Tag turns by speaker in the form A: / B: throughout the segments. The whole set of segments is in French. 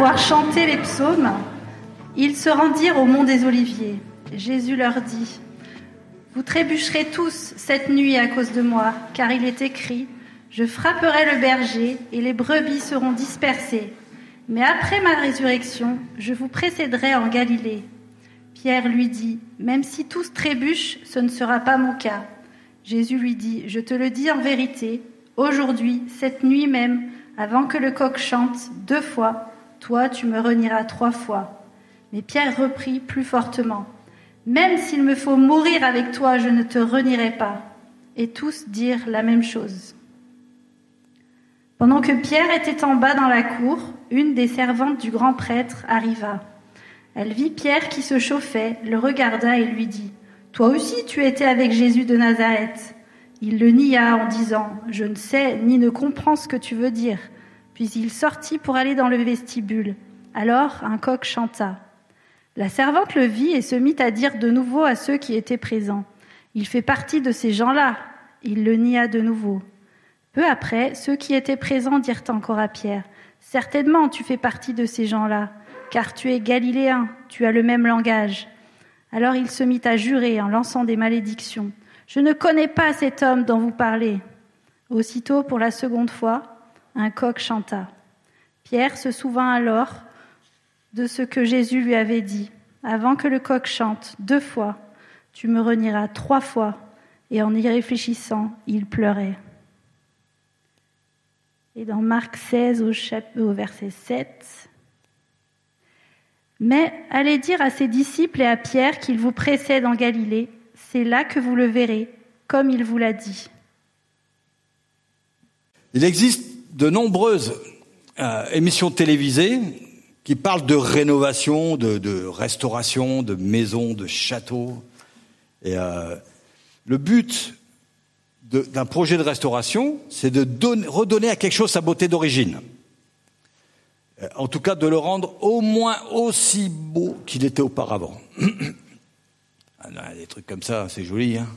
A: avoir chanté les psaumes, ils se rendirent au mont des Oliviers. Jésus leur dit : « Vous trébucherez tous cette nuit à cause de moi, car il est écrit : je frapperai le berger et les brebis seront dispersées. Mais après ma résurrection, je vous précéderai en Galilée. » Pierre lui dit : « Même si tous trébuchent, ce ne sera pas mon cas. » Jésus lui dit : « Je te le dis en vérité, aujourd'hui, cette nuit même, avant que le coq chante 2 fois, toi tu me renieras 3 fois. » Mais Pierre reprit plus fortement : « Même s'il me faut mourir avec toi, je ne te renierai pas. » Et tous dirent la même chose. Pendant que Pierre était en bas dans la cour, une des servantes du grand prêtre arriva. Elle vit Pierre qui se chauffait, le regarda et lui dit : « Toi aussi tu étais avec Jésus de Nazareth. » Il le nia en disant : « Je ne sais ni ne comprends ce que tu veux dire. » Puis il sortit pour aller dans le vestibule. Alors un coq chanta. La servante le vit et se mit à dire de nouveau à ceux qui étaient présents : « Il fait partie de ces gens-là. » Il le nia de nouveau. Peu après, ceux qui étaient présents dirent encore à Pierre : « Certainement tu fais partie de ces gens-là, car tu es galiléen, tu as le même langage. » Alors il se mit à jurer en lançant des malédictions : « Je ne connais pas cet homme dont vous parlez. » Aussitôt, pour la seconde fois, un coq chanta. Pierre se souvint alors de ce que Jésus lui avait dit : « Avant que le coq chante 2 fois, tu me renieras 3 fois. » Et en y réfléchissant, il pleurait. Et dans Marc 16 au verset 7, « Mais allez dire à ses disciples et à Pierre qu'il vous précède en Galilée. C'est là que vous le verrez, comme il vous l'a dit. »
B: Il existe de nombreuses émissions télévisées qui parlent de rénovation, de restauration, de maisons, de châteaux. Et le but d'un projet de restauration, c'est de redonner à quelque chose sa beauté d'origine. En tout cas, de le rendre au moins aussi beau qu'il était auparavant. Des trucs comme ça, c'est joli, hein.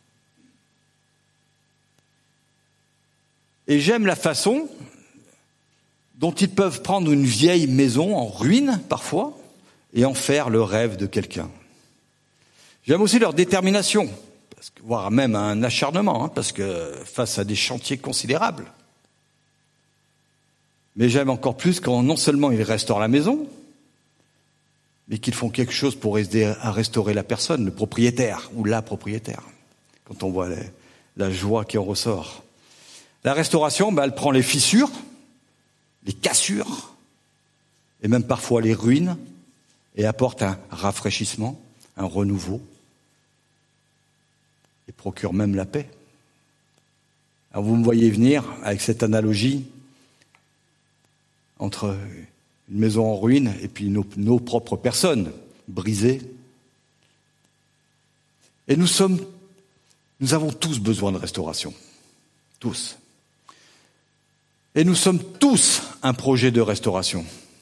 B: Et j'aime la façon dont ils peuvent prendre une vieille maison en ruine, parfois, et en faire le rêve de quelqu'un. J'aime aussi leur détermination, voire même un acharnement, hein, parce que face à des chantiers considérables. Mais j'aime encore plus quand non seulement ils restaurent la maison, mais qu'ils font quelque chose pour aider à restaurer la personne, le propriétaire ou la propriétaire. Quand on voit la joie qui en ressort. La restauration, elle prend les fissures, les cassures, et même parfois les ruines, et apporte un rafraîchissement, un renouveau, et procure même la paix. Alors vous me voyez venir avec cette analogie entre une maison en ruine et puis nos propres personnes brisées. Et nous avons tous besoin de restauration. Tous. Et nous sommes tous un projet de restauration.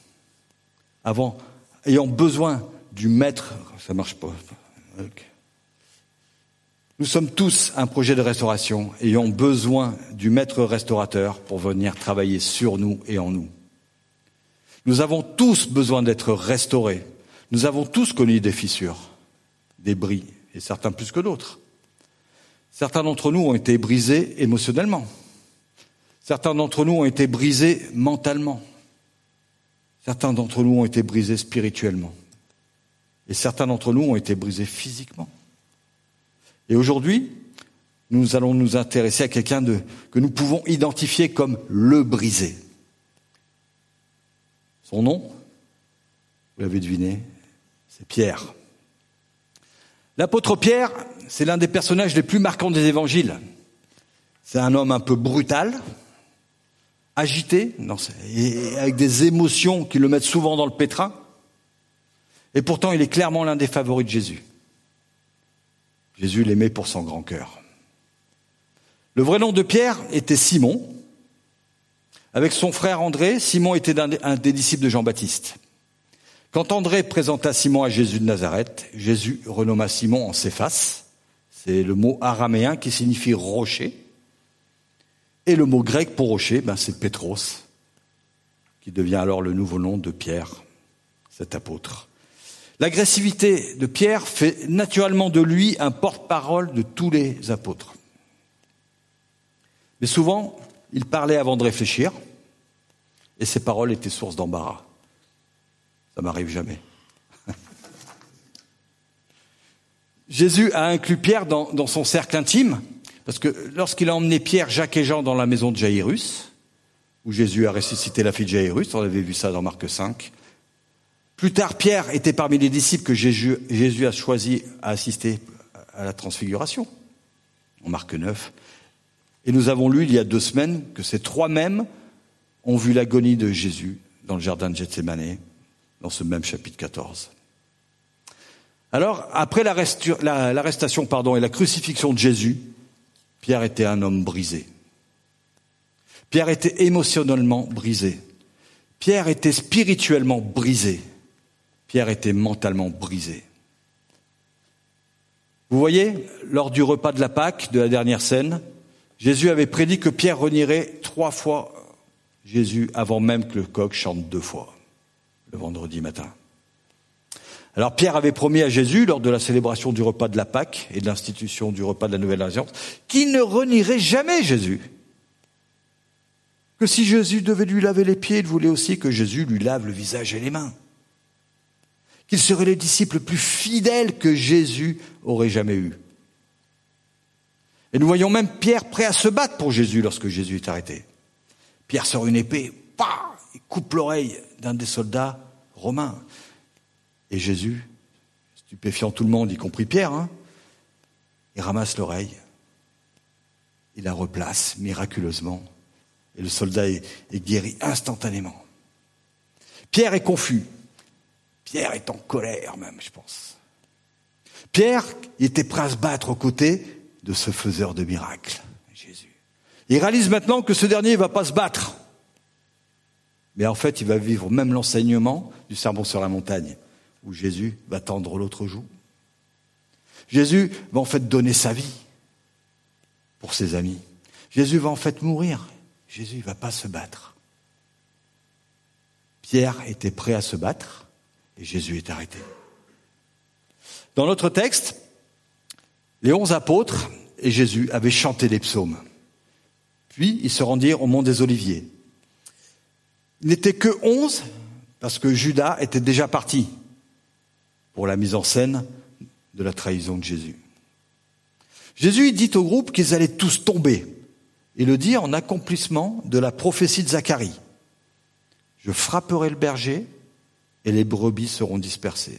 B: Ayant besoin du maître, ça marche pas. Okay. Nous sommes tous un projet de restauration, ayant besoin du maître restaurateur pour venir travailler sur nous et en nous. Nous avons tous besoin d'être restaurés. Nous avons tous connu des fissures, des bris, et certains plus que d'autres. Certains d'entre nous ont été brisés émotionnellement. Certains d'entre nous ont été brisés mentalement. Certains d'entre nous ont été brisés spirituellement. Et certains d'entre nous ont été brisés physiquement. Et aujourd'hui, nous allons nous intéresser à quelqu'un que nous pouvons identifier comme le brisé. Son nom, vous l'avez deviné, c'est Pierre. L'apôtre Pierre, c'est l'un des personnages les plus marquants des évangiles. C'est un homme un peu brutal, agité, et avec des émotions qui le mettent souvent dans le pétrin. Et pourtant, il est clairement l'un des favoris de Jésus. Jésus l'aimait pour son grand cœur. Le vrai nom de Pierre était Simon. Avec son frère André, Simon était un des disciples de Jean-Baptiste. Quand André présenta Simon à Jésus de Nazareth, Jésus renomma Simon en Céphas. C'est le mot araméen qui signifie rocher. Et le mot grec pour rocher, c'est Pétros, qui devient alors le nouveau nom de Pierre, cet apôtre. L'agressivité de Pierre fait naturellement de lui un porte-parole de tous les apôtres. Mais souvent, il parlait avant de réfléchir, et ses paroles étaient source d'embarras. Ça m'arrive jamais. Jésus a inclus Pierre dans son cercle intime, parce que lorsqu'il a emmené Pierre, Jacques et Jean dans la maison de Jaïrus, où Jésus a ressuscité la fille de Jaïrus, on avait vu ça dans Marc 5. Plus tard, Pierre était parmi les disciples que Jésus a choisi à assister à la transfiguration, en Marc 9. Et nous avons lu il y a 2 semaines que ces 3 mêmes ont vu l'agonie de Jésus dans le jardin de Gethsémanée, dans ce même chapitre 14. Alors, après l'arrestation et la crucifixion de Jésus, Pierre était un homme brisé. Pierre était émotionnellement brisé. Pierre était spirituellement brisé. Pierre était mentalement brisé. Vous voyez, lors du repas de la Pâque, de la dernière scène, Jésus avait prédit que Pierre renierait 3 fois Jésus avant même que le coq chante 2 fois, le vendredi matin. Alors Pierre avait promis à Jésus, lors de la célébration du repas de la Pâque et de l'institution du repas de la Nouvelle Alliance, qu'il ne renierait jamais Jésus. Que si Jésus devait lui laver les pieds, il voulait aussi que Jésus lui lave le visage et les mains. Qu'il serait le disciple le plus fidèle que Jésus aurait jamais eu. Et nous voyons même Pierre prêt à se battre pour Jésus lorsque Jésus est arrêté. Pierre sort une épée, il coupe l'oreille d'un des soldats romains. Et Jésus, stupéfiant tout le monde, y compris Pierre, il ramasse l'oreille, il la replace miraculeusement, et le soldat est guéri instantanément. Pierre est confus. Pierre est en colère même, je pense. Pierre était prêt à se battre aux côtés de ce faiseur de miracles, Jésus. Il réalise maintenant que ce dernier ne va pas se battre. Mais en fait, il va vivre même l'enseignement du sermon sur la montagne, où Jésus va tendre l'autre joue. Jésus va en fait donner sa vie pour ses amis. Jésus va en fait mourir. Jésus ne va pas se battre. Pierre était prêt à se battre et Jésus est arrêté. Dans notre texte, les 11 apôtres et Jésus avaient chanté des psaumes. Puis ils se rendirent au mont des Oliviers. Ils n'étaient que 11 parce que Judas était déjà parti pour la mise en scène de la trahison de Jésus. Jésus dit au groupe qu'ils allaient tous tomber. Il le dit en accomplissement de la prophétie de Zacharie. Je frapperai le berger et les brebis seront dispersées.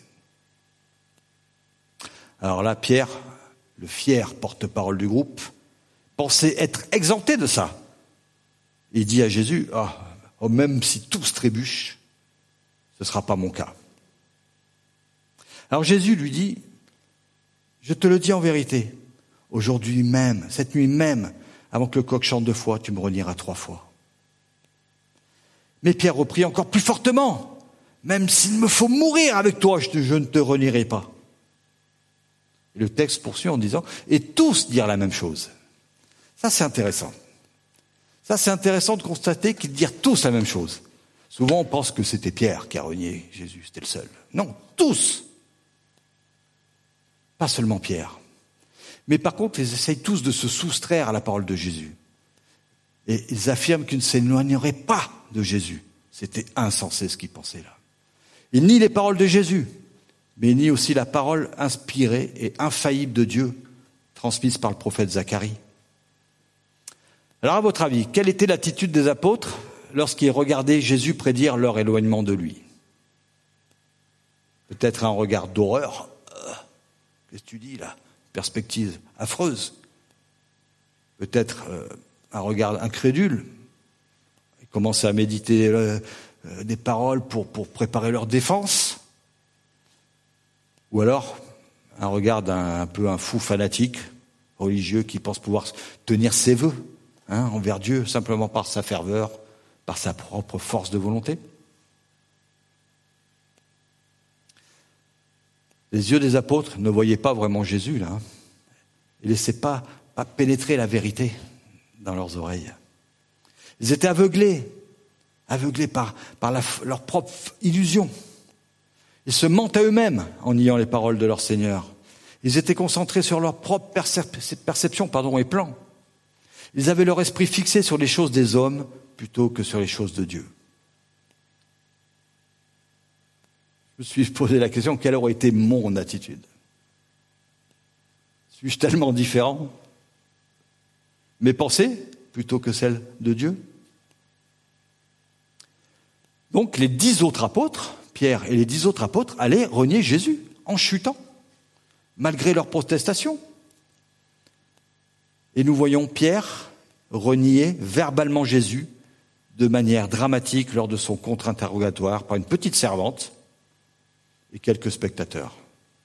B: Alors là, Pierre, le fier porte-parole du groupe, pensait être exempté de ça. Il dit à Jésus, même si tous trébuchent, ce ne sera pas mon cas. Alors Jésus lui dit, je te le dis en vérité, aujourd'hui même, cette nuit même, avant que le coq chante 2 fois, tu me renieras 3 fois. Mais Pierre reprit encore plus fortement, même s'il me faut mourir avec toi, je ne te renierai pas. Et le texte poursuit en disant, et tous dirent la même chose. Ça c'est intéressant. Ça c'est intéressant de constater qu'ils dirent tous la même chose. Souvent on pense que c'était Pierre qui a renié Jésus, c'était le seul. Non, tous. Pas seulement Pierre. Mais par contre, ils essayent tous de se soustraire à la parole de Jésus. Et ils affirment qu'ils ne s'éloigneraient pas de Jésus. C'était insensé ce qu'ils pensaient là. Ils nient les paroles de Jésus, mais ils nient aussi la parole inspirée et infaillible de Dieu, transmise par le prophète Zacharie. Alors à votre avis, quelle était l'attitude des apôtres lorsqu'ils regardaient Jésus prédire leur éloignement de lui? Peut-être un regard d'horreur. Qu'est-ce que tu dis là? Perspective affreuse. Peut-être un regard incrédule. Ils commençaient à méditer des paroles pour préparer leur défense. Ou alors un regard d'un peu un fou fanatique, religieux, qui pense pouvoir tenir ses vœux envers Dieu simplement par sa ferveur, par sa propre force de volonté. Les yeux des apôtres ne voyaient pas vraiment Jésus là. Ils ne laissaient pas pénétrer la vérité dans leurs oreilles. Ils étaient aveuglés aveuglés par leur propre illusion. Ils se mentent à eux-mêmes en niant les paroles de leur Seigneur. Ils étaient concentrés sur leur propre perception et plan. Ils avaient leur esprit fixé sur les choses des hommes plutôt que sur les choses de Dieu. Je me suis posé la question, quelle aurait été mon attitude ? Suis-je tellement différent ? Mes pensées plutôt que celles de Dieu ? Donc les 10 autres apôtres, Pierre et les 10 autres apôtres, allaient renier Jésus en chutant, malgré leur protestation. Et nous voyons Pierre renier verbalement Jésus de manière dramatique lors de son contre-interrogatoire par une petite servante et quelques spectateurs.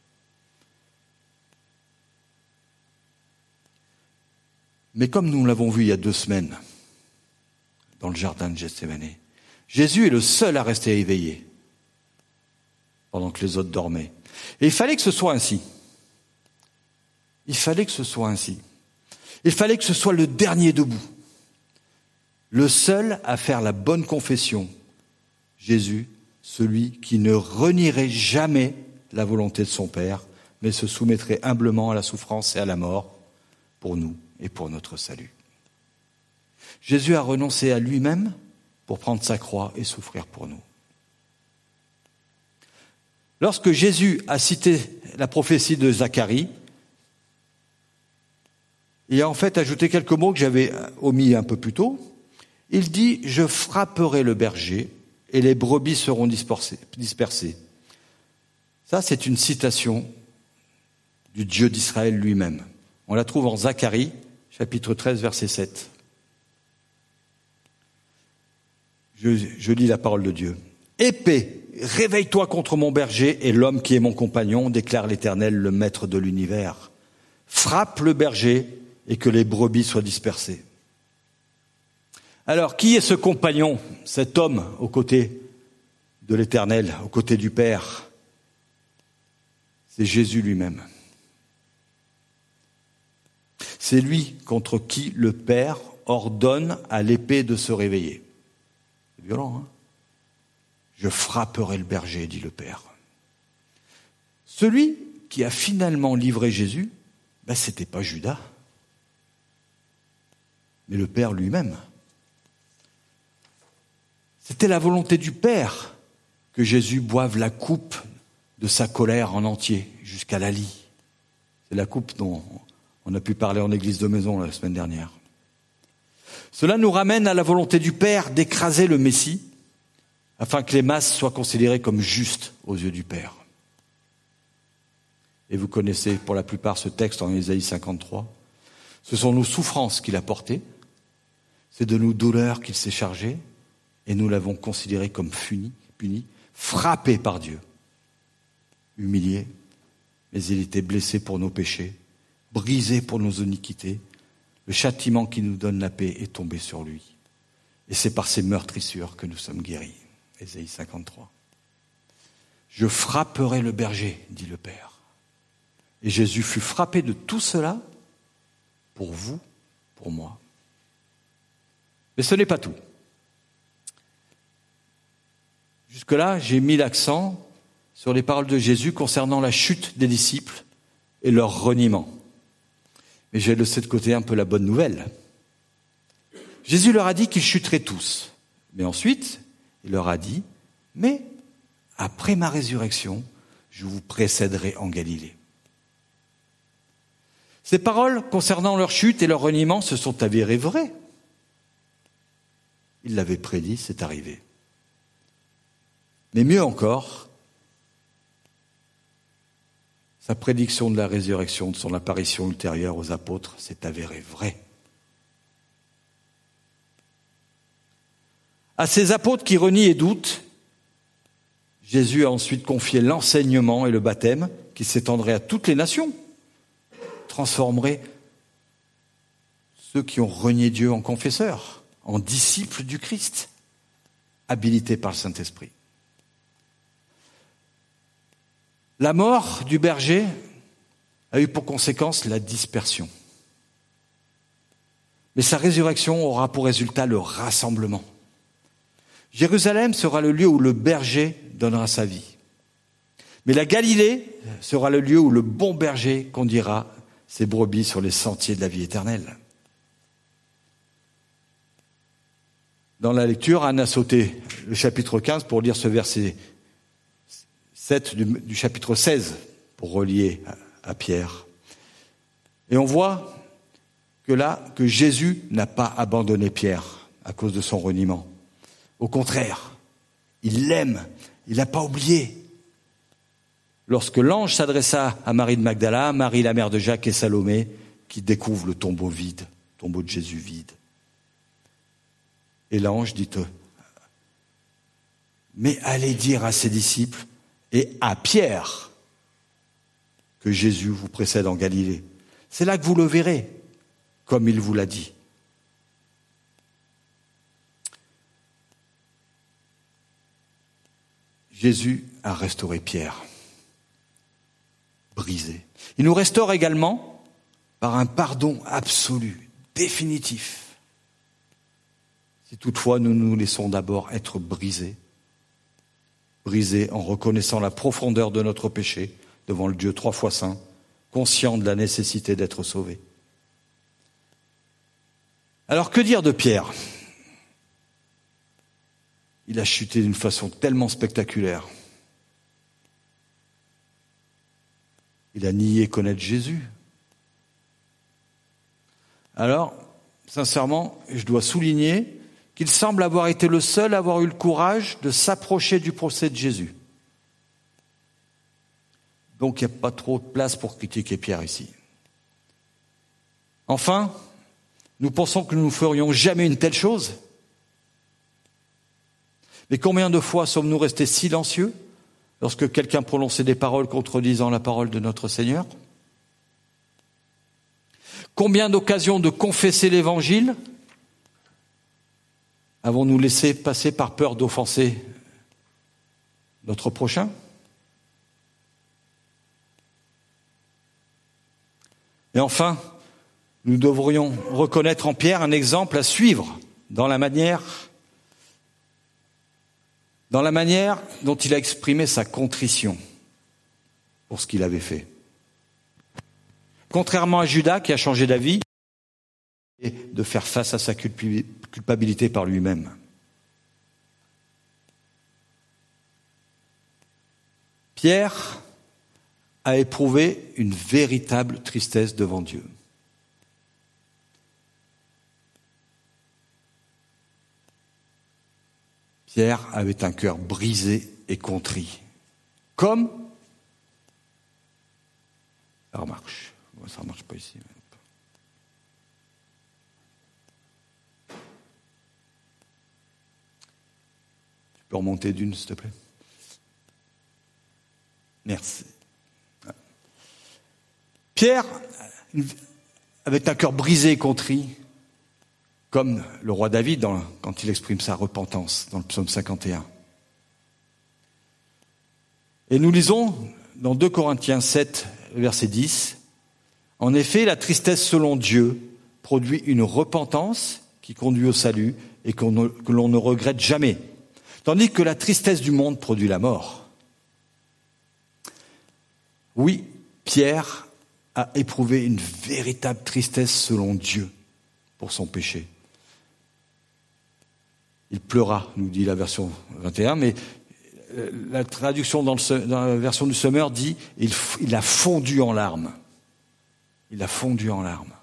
B: Mais comme nous l'avons vu il y a 2 semaines, dans le jardin de Gethsémani, Jésus est le seul à rester éveillé pendant que les autres dormaient. Et il fallait que ce soit ainsi. Il fallait que ce soit ainsi. Il fallait que ce soit le dernier debout, le seul à faire la bonne confession. Jésus, celui qui ne renierait jamais la volonté de son Père, mais se soumettrait humblement à la souffrance et à la mort pour nous et pour notre salut. Jésus a renoncé à lui-même pour prendre sa croix et souffrir pour nous. Lorsque Jésus a cité la prophétie de Zacharie, il a en fait ajouté quelques mots que j'avais omis un peu plus tôt. Il dit « Je frapperai le berger et les brebis seront dispersées. » Ça, c'est une citation du Dieu d'Israël lui-même. On la trouve en Zacharie, chapitre 13, verset 7. Je lis la parole de Dieu. « Épée, réveille-toi contre mon berger et l'homme qui est mon compagnon, déclare l'Éternel, le maître de l'univers. Frappe le berger et que les brebis soient dispersées. » Alors, qui est ce compagnon, cet homme aux côtés de l'Éternel, aux côtés du Père ? C'est Jésus lui-même. C'est lui contre qui le Père ordonne à l'épée de se réveiller. C'est violent, hein ? Je frapperai le berger, dit le Père. Celui qui a finalement livré Jésus, c'était pas Judas, mais le Père lui-même. C'était la volonté du Père que Jésus boive la coupe de sa colère en entier, jusqu'à la lie. C'est la coupe dont on a pu parler en église de maison la semaine dernière. Cela nous ramène à la volonté du Père d'écraser le Messie, afin que les masses soient considérées comme justes aux yeux du Père. Et vous connaissez pour la plupart ce texte en Ésaïe 53. Ce sont nos souffrances qu'il a portées, c'est de nos douleurs qu'il s'est chargé, et nous l'avons considéré comme puni, frappé par Dieu, humilié, mais il était blessé pour nos péchés, brisé pour nos iniquités. Le châtiment qui nous donne la paix est tombé sur lui. Et c'est par ses meurtrissures que nous sommes guéris. Ésaïe 53. Je frapperai le berger, dit le Père. Et Jésus fut frappé de tout cela pour vous, pour moi. Mais ce n'est pas tout. Jusque-là, j'ai mis l'accent sur les paroles de Jésus concernant la chute des disciples et leur reniement. Mais j'ai laissé de côté un peu la bonne nouvelle. Jésus leur a dit qu'ils chuteraient tous. Mais ensuite, il leur a dit, mais après ma résurrection, je vous précéderai en Galilée. Ces paroles concernant leur chute et leur reniement se sont avérées vraies. Il l'avait prédit, c'est arrivé. Mais mieux encore, sa prédiction de la résurrection, de son apparition ultérieure aux apôtres, s'est avérée vraie. À ces apôtres qui renient et doutent, Jésus a ensuite confié l'enseignement et le baptême qui s'étendrait à toutes les nations, transformerait ceux qui ont renié Dieu en confesseurs, en disciples du Christ, habilités par le Saint-Esprit. La mort du berger a eu pour conséquence la dispersion. Mais sa résurrection aura pour résultat le rassemblement. Jérusalem sera le lieu où le berger donnera sa vie. Mais la Galilée sera le lieu où le bon berger conduira ses brebis sur les sentiers de la vie éternelle. Dans la lecture, Anne a sauté le chapitre 15 pour lire ce verset 7 du chapitre 16 pour relier à Pierre. Et on voit que Jésus n'a pas abandonné Pierre à cause de son reniement. Au contraire, il l'aime, il n'a pas oublié. Lorsque l'ange s'adressa à Marie de Magdala, Marie la mère de Jacques et Salomé, qui découvrent le tombeau vide, le tombeau de Jésus vide. Et l'ange dit « Mais allez dire à ses disciples et à Pierre que Jésus vous précède en Galilée. C'est là que vous le verrez, comme il vous l'a dit. » Jésus a restauré Pierre, brisé. Il nous restaure également par un pardon absolu, définitif. Si toutefois nous nous laissons d'abord être brisés en reconnaissant la profondeur de notre péché devant le Dieu 3 fois saint, conscient de la nécessité d'être sauvé. Alors que dire de Pierre ? Il a chuté d'une façon tellement spectaculaire. Il a nié connaître Jésus. Alors, sincèrement, je dois souligner qu'il semble avoir été le seul à avoir eu le courage de s'approcher du procès de Jésus. Donc il n'y a pas trop de place pour critiquer Pierre ici. Enfin, nous pensons que nous ne ferions jamais une telle chose. Mais combien de fois sommes-nous restés silencieux lorsque quelqu'un prononçait des paroles contredisant la parole de notre Seigneur ? Combien d'occasions de confesser l'Évangile avons-nous laissé passer par peur d'offenser notre prochain ? Et enfin, nous devrions reconnaître en Pierre un exemple à suivre dans la manière dont il a exprimé sa contrition pour ce qu'il avait fait. Contrairement à Judas qui a changé d'avis et de faire face à sa culpabilité par lui-même. Pierre a éprouvé une véritable tristesse devant Dieu. Pierre avait un cœur brisé et contrit. Comme ça marche. Ça ne marche pas ici. Tu peux remonter d'une, s'il te plaît. Merci. Pierre avait un cœur brisé et contrit, comme le roi David quand il exprime sa repentance dans le psaume 51. Et nous lisons dans 2 Corinthiens 7, verset 10, « En effet, la tristesse selon Dieu produit une repentance qui conduit au salut et que l'on ne regrette jamais, tandis que la tristesse du monde produit la mort. » Oui, Pierre a éprouvé une véritable tristesse selon Dieu pour son péché. Il pleura, nous dit la version 21, mais la traduction dans la version du Semeur dit « il a fondu en larmes ». Il a fondu en larmes.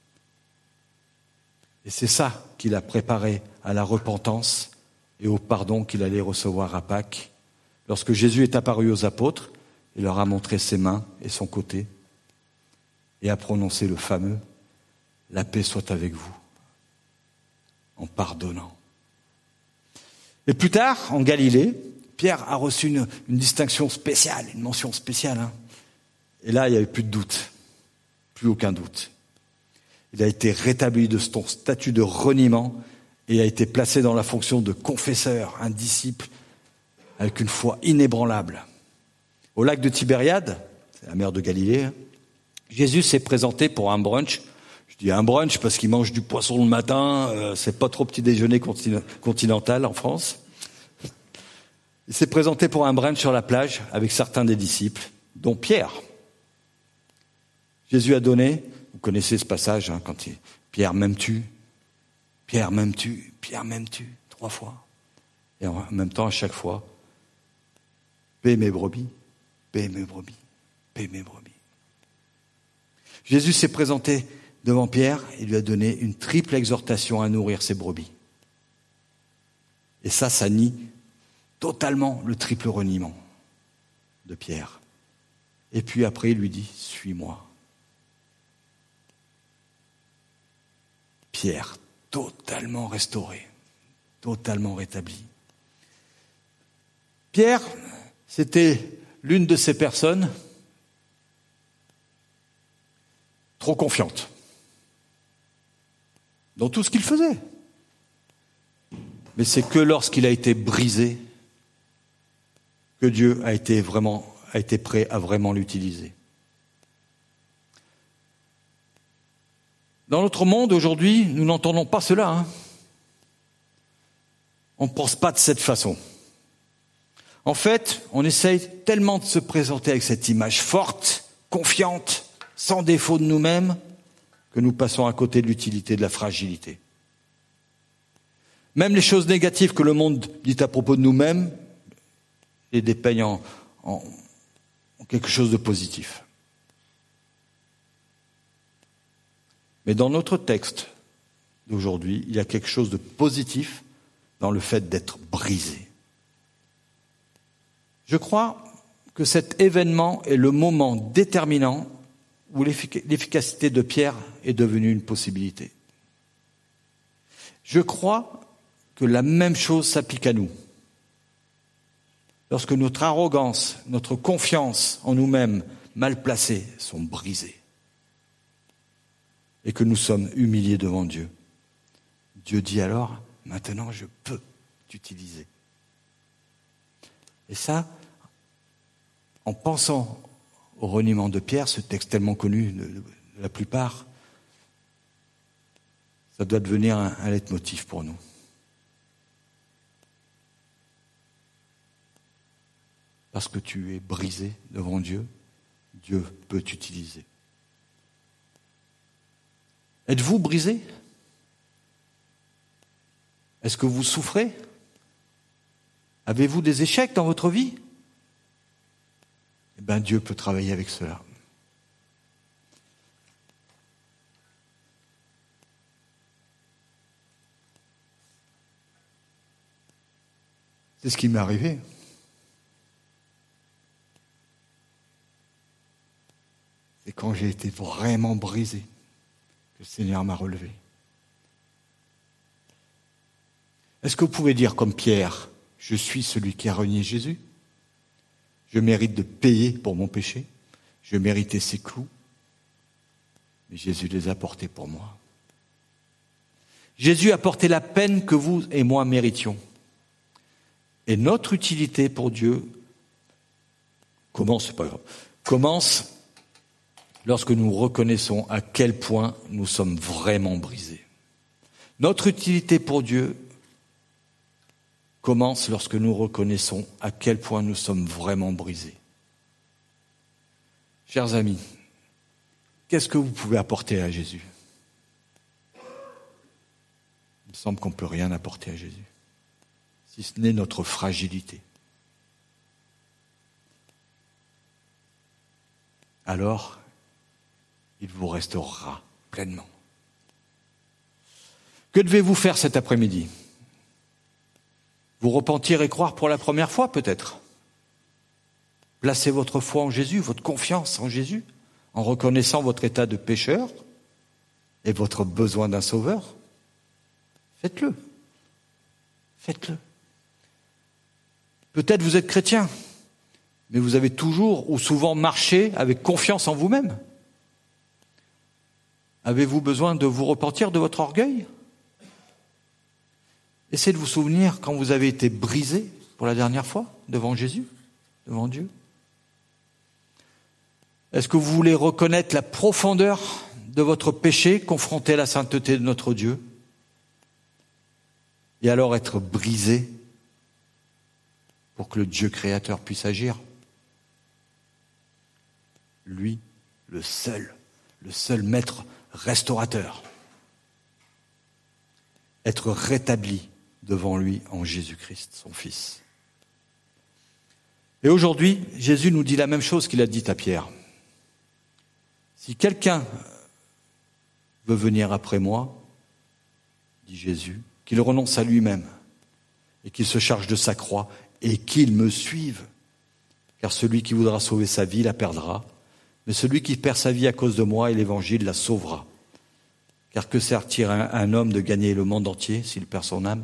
B: Et c'est ça qu'il a préparé à la repentance et au pardon qu'il allait recevoir à Pâques. Lorsque Jésus est apparu aux apôtres, il leur a montré ses mains et son côté et a prononcé le fameux « La paix soit avec vous » en pardonnant. Et plus tard, en Galilée, Pierre a reçu une distinction spéciale, une mention spéciale. Et là, il n'y avait plus de doute, plus aucun doute. Il a été rétabli de son statut de reniement et a été placé dans la fonction de confesseur, un disciple avec une foi inébranlable. Au lac de Tibériade, c'est la mer de Galilée, Jésus s'est présenté pour un brunch. Je dis un brunch parce qu'il mange du poisson le matin, c'est pas trop petit déjeuner continental en France. Il s'est présenté pour un brunch sur la plage avec certains des disciples, dont Pierre. Jésus a donné, vous connaissez ce passage, quand il Pierre, m'aimes-tu ? Pierre, m'aimes-tu ? Pierre, m'aimes-tu ? 3 fois. Et en même temps, à chaque fois, paie mes brebis, paie mes brebis, paie mes brebis. Jésus s'est présenté devant Pierre et lui a donné une triple exhortation à nourrir ses brebis. Et ça nie totalement le triple reniement de Pierre. Et puis après, il lui dit, suis-moi. Pierre, totalement restauré, totalement rétabli. Pierre, c'était l'une de ces personnes trop confiantes dans tout ce qu'il faisait. Mais c'est que lorsqu'il a été brisé que Dieu a été prêt à vraiment l'utiliser. Dans notre monde aujourd'hui, nous n'entendons pas cela. On ne pense pas de cette façon. En fait, on essaye tellement de se présenter avec cette image forte, confiante, sans défaut de nous-mêmes, que nous passons à côté de l'utilité de la fragilité. Même les choses négatives que le monde dit à propos de nous-mêmes, les dépeignent en quelque chose de positif. Mais dans notre texte d'aujourd'hui, il y a quelque chose de positif dans le fait d'être brisé. Je crois que cet événement est le moment déterminant où l'efficacité de Pierre est devenue une possibilité. Je crois que la même chose s'applique à nous. Lorsque notre arrogance, notre confiance en nous-mêmes mal placées sont brisées et que nous sommes humiliés devant Dieu, Dieu dit alors, maintenant je peux t'utiliser. Et ça, en pensant au reniement de Pierre, ce texte tellement connu de la plupart, ça doit devenir un leitmotiv pour nous. Parce que tu es brisé devant Dieu, Dieu peut t'utiliser. Êtes-vous brisé ? Est-ce que vous souffrez ? Avez-vous des échecs dans votre vie ? Eh bien, Dieu peut travailler avec cela. C'est ce qui m'est arrivé. C'est quand j'ai été vraiment brisé que le Seigneur m'a relevé. Est-ce que vous pouvez dire comme Pierre, je suis celui qui a renié Jésus ? Je mérite de payer pour mon péché. Je méritais ses clous. Mais Jésus les a portés pour moi. Jésus a porté la peine que vous et moi méritions. Et notre utilité pour Dieu commence lorsque nous reconnaissons à quel point nous sommes vraiment brisés. Notre utilité pour Dieu commence lorsque nous reconnaissons à quel point nous sommes vraiment brisés. Chers amis, qu'est-ce que vous pouvez apporter à Jésus ? Il me semble qu'on ne peut rien apporter à Jésus, si ce n'est notre fragilité. Alors, il vous restaurera pleinement. Que devez-vous faire cet après-midi ? Vous repentir et croire pour la première fois peut-être ? Placez votre foi en Jésus, votre confiance en Jésus, en reconnaissant votre état de pécheur et votre besoin d'un sauveur. Faites-le. Faites-le. Peut-être vous êtes chrétien, mais vous avez toujours ou souvent marché avec confiance en vous-même. Avez-vous besoin de vous repentir de votre orgueil ? Essayez de vous souvenir quand vous avez été brisé pour la dernière fois devant Jésus, devant Dieu. Est-ce que vous voulez reconnaître la profondeur de votre péché confronté à la sainteté de notre Dieu ? Et alors être brisé pour que le Dieu créateur puisse agir. Lui, le seul maître restaurateur. Être rétabli devant lui en Jésus-Christ, son Fils. Et aujourd'hui, Jésus nous dit la même chose qu'il a dit à Pierre. Si quelqu'un veut venir après moi, dit Jésus, qu'il renonce à lui-même et qu'il se charge de sa croix et qu'il me suive. Car celui qui voudra sauver sa vie la perdra, mais celui qui perd sa vie à cause de moi et l'Évangile la sauvera. Car que sert-il à un homme de gagner le monde entier s'il perd son âme ?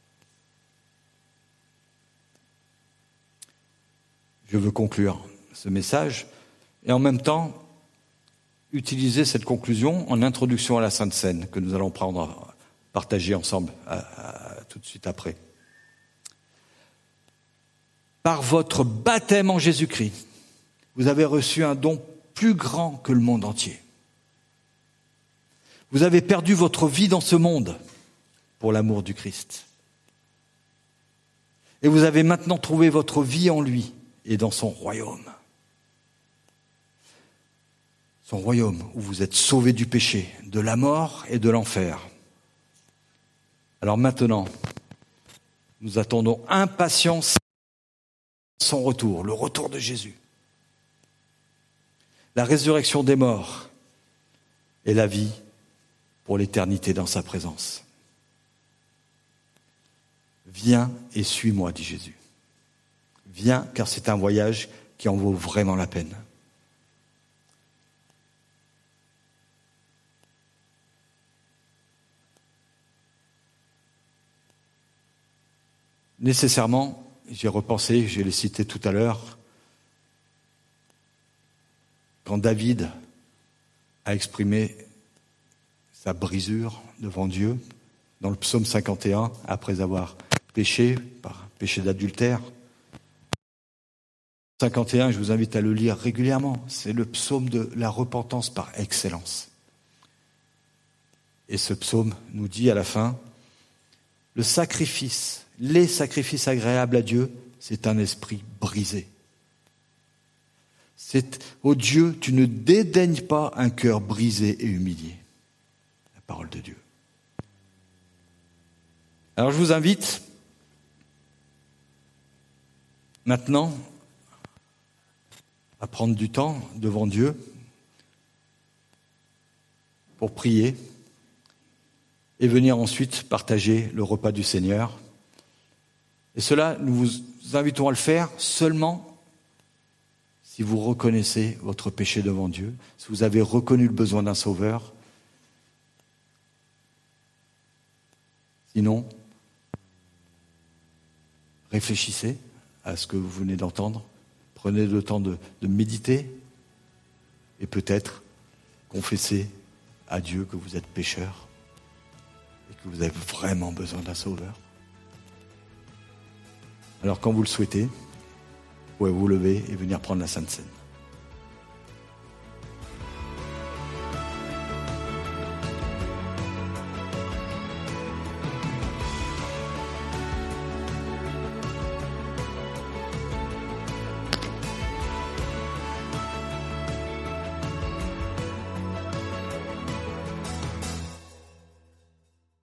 B: Je veux conclure ce message et en même temps utiliser cette conclusion en introduction à la Sainte Seine que nous allons partager ensemble tout de suite après. Par votre baptême en Jésus-Christ, vous avez reçu un don plus grand que le monde entier. Vous avez perdu votre vie dans ce monde pour l'amour du Christ. Et vous avez maintenant trouvé votre vie en lui et dans son royaume. Son royaume où vous êtes sauvés du péché, de la mort et de l'enfer. Alors maintenant, nous attendons impatiemment son retour, le retour de Jésus. La résurrection des morts et la vie pour l'éternité dans sa présence. Viens et suis-moi, dit Jésus. Viens, car c'est un voyage qui en vaut vraiment la peine. Nécessairement, j'ai repensé, je l'ai cité tout à l'heure, quand David a exprimé sa brisure devant Dieu, dans le psaume 51, après avoir péché, par péché d'adultère. 51, je vous invite à le lire régulièrement, c'est le psaume de la repentance par excellence. Et ce psaume nous dit à la fin, les sacrifices agréables à Dieu, c'est un esprit brisé. Ô Dieu, tu ne dédaignes pas un cœur brisé et humilié. La parole de Dieu. Alors je vous invite maintenant à prendre du temps devant Dieu pour prier et venir ensuite partager le repas du Seigneur. Et cela, nous vous invitons à le faire seulement si vous reconnaissez votre péché devant Dieu, si vous avez reconnu le besoin d'un sauveur. Sinon, réfléchissez à ce que vous venez d'entendre, prenez le temps de méditer et peut-être confessez à Dieu que vous êtes pécheur et que vous avez vraiment besoin d'un sauveur. Alors quand vous le souhaitez, vous pouvez vous lever et venir prendre la Sainte Seine.